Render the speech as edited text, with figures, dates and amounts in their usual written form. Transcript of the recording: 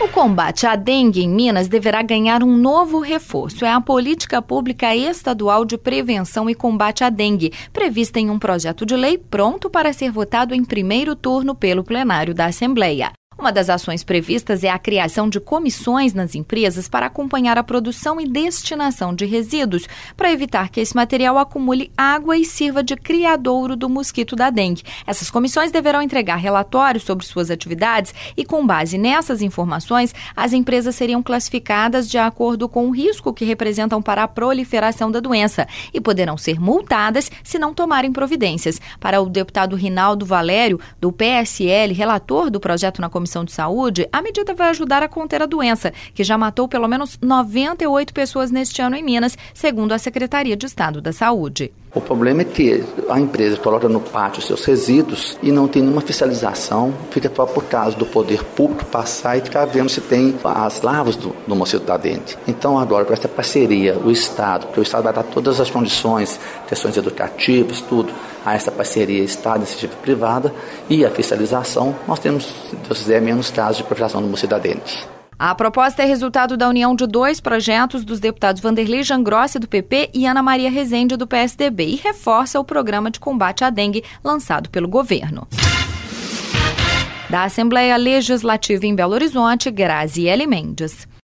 O combate à dengue em Minas deverá ganhar um novo reforço. É a política pública estadual de prevenção e combate à dengue, prevista em um projeto de lei pronto para ser votado em primeiro turno pelo plenário da Assembleia. Uma das ações previstas é a criação de comissões nas empresas para acompanhar a produção e destinação de resíduos, para evitar que esse material acumule água e sirva de criadouro do mosquito da dengue. Essas comissões deverão entregar relatórios sobre suas atividades e, com base nessas informações, as empresas seriam classificadas de acordo com o risco que representam para a proliferação da doença e poderão ser multadas se não tomarem providências. Para o deputado Rinaldo Valério, do PSL, relator do projeto na Comissão de Saúde, a medida vai ajudar a conter a doença, que já matou pelo menos 98 pessoas neste ano em Minas, segundo a Secretaria de Estado da Saúde. O problema é que a empresa coloca no pátio seus resíduos e não tem nenhuma fiscalização, fica por causa do poder público passar e ficar vendo se tem as larvas do mosquito da dengue. Então agora, com essa parceria, o Estado, porque o Estado vai dar todas as condições, questões educativas, tudo, a essa parceria Estado, iniciativa privada e a fiscalização, nós temos, se Deus quiser, menos casos de proliferação do mosquito da dengue. A proposta é resultado da união de 2 projetos dos deputados Vanderlei Jangrossi, do PP, e Ana Maria Rezende, do PSDB, e reforça o programa de combate à dengue lançado pelo governo. Da Assembleia Legislativa em Belo Horizonte, Graziele Mendes.